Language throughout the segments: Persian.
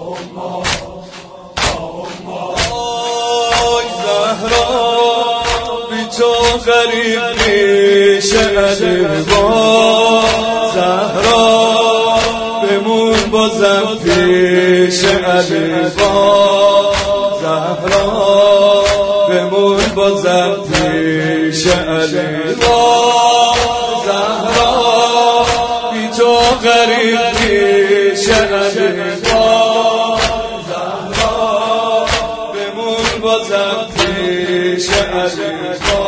غریب پیش علیوا زهرا بمون بازم پیش علیوا زهرا بمون بازم پیش علیوا زهرا بی تو غریب پیش علیوا زهرا بمون بازم پیش علیوا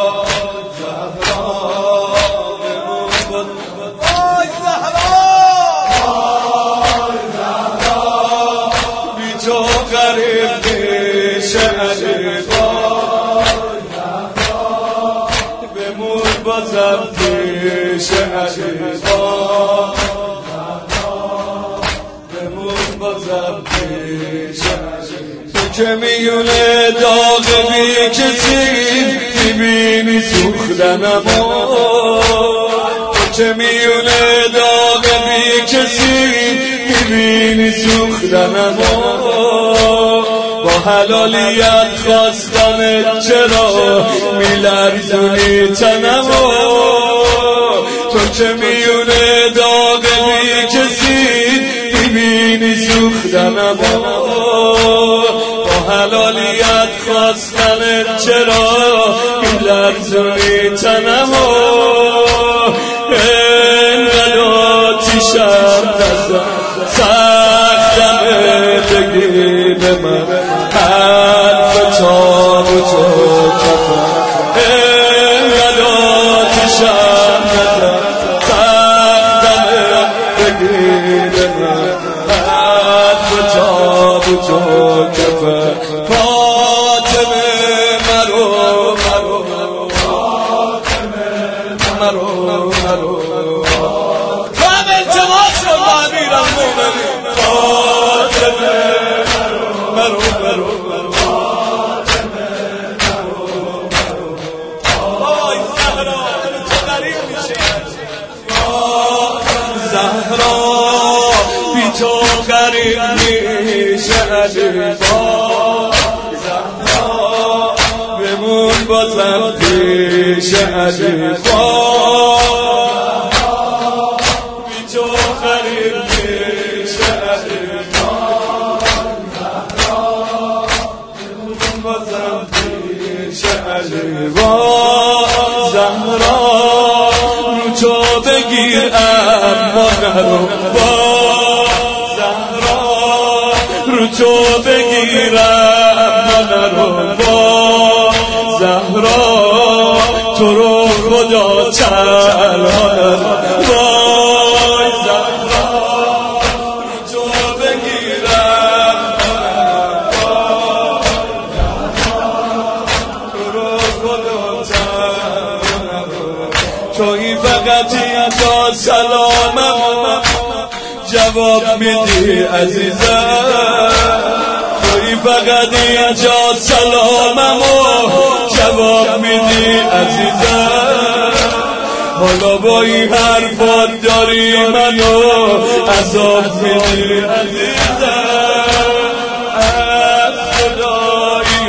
بازم پیش علیوا بمون بازم پیش علیوا تو که میونه داغ بی کسی میبینی سوختنمو تو که میونه داغ بی کسی میبینی سوختنمو با حلالیت خواستنت چرا میلرزونی تنمو تو که میونه داغ بی کسی میبینی سوختنمو با حلالیت خواستنت چرا میلرزونی تنمو اینقدر آتیشم نزن سختمه بگی به من حرف تابوتو کفن اینقدر آتیشم نزن سختمه بگی به من حرف تابوتو کفن فاطمه مرو زهرا بی تو غریب میشه علیوا زهرا بمون بازم پیش علیوا بی تو غریب میشه علیوا زهرا بمون بازم پیش علیوا زهرا تو بگیر اما نرو با زهرا رو تو بگیر اما نرو با زهرا تو رو خدا تنها نرو وای زهرا رو تو بگیر اما نرو تو رو خدا تنها نرو توی فقطی تا سلامم جواب میدی عزیزم توی فقطی تا سلامم جواب میدی عزیزم حالا با این حرفات داری منو عذاب میدی عزیزم از خدایی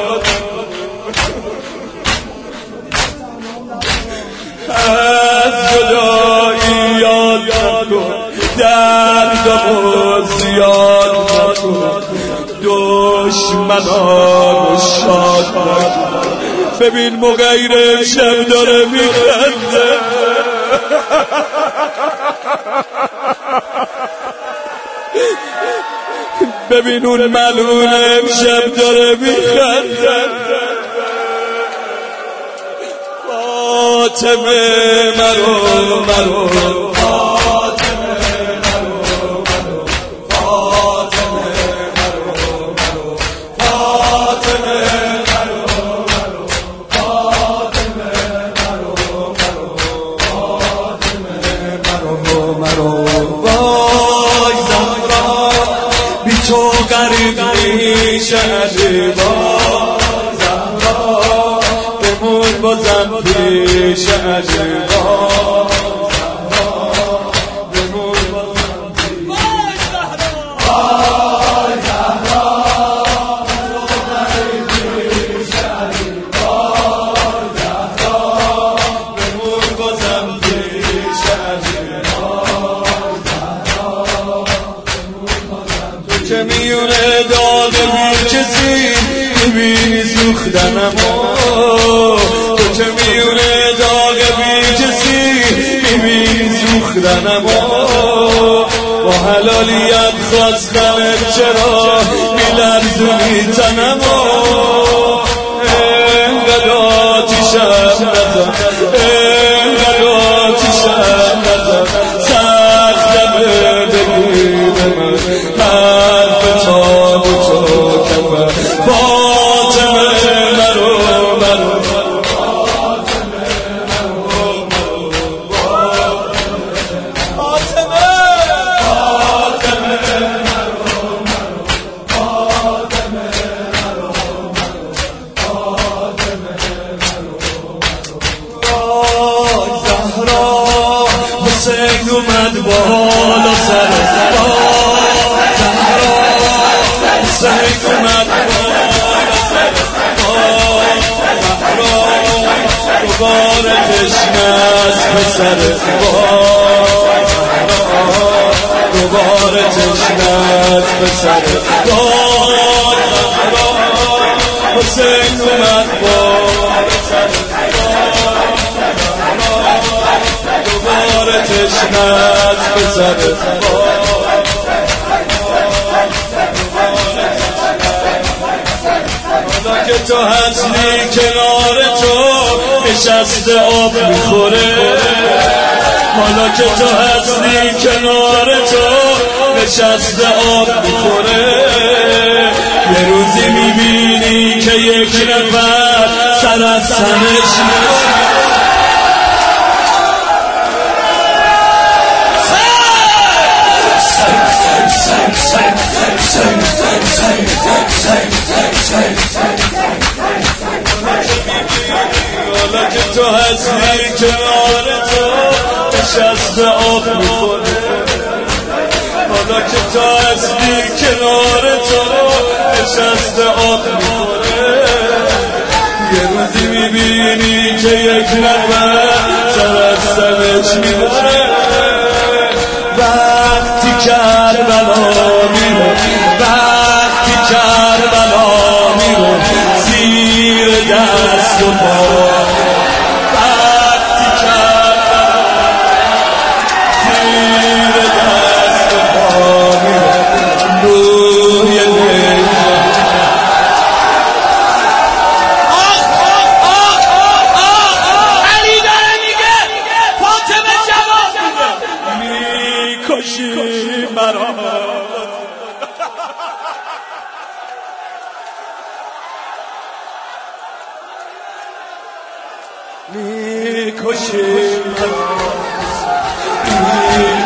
از جدایی یاد نکن دردمو زیاد نکن دشمنانو شاد نکن ببین مغیر شب داره میخنده ببین اون ملعون امشب داره میخنده فاطمه مرو وای زهرا بی تو غریب میشه علیوا زهرا بمون بازم پیش علیوا زهرا بمون بازم پیش که میونه داغ بی کسی میبینی سوختنمو، تو که میونه داغ بی کسی میبینی سوختنمو، با حلالیت خواستنت چرا میلرزونی تنمو، انقدر آتیشم نزن، انقدر آتیشم نزن، سختمه بگی به من حرف تاب و تو کفر فاطمه مرو مرو حسین اومد بالا سر حسین اومد بالا سر دوباره تشنه است پسر دوباره تشنه است پسر حسین اومد بالا سر دوباره تشنه است پسر حالا که تو هستی کنار تو نشسته آب میخوره، حالا که تو هستی کنار تو نشسته آب میخوره، یه روزی میبینی که یک نفر سر از سرش حالا که تو هستی کنار تو نشسته آب میخوره، حالا که تو هستی کنار تو نشسته آب میخوره، یه روزی میبینی که یک نفر سر از سرش میبره، وقتی کربلا میره، وقتی کربلا میره زیر دست و پا، وقتی کربلا زیر دست و پا میره روی نیزه. علی داره میگه فاطمه جواب میده، میکشی مرا میکشی مرا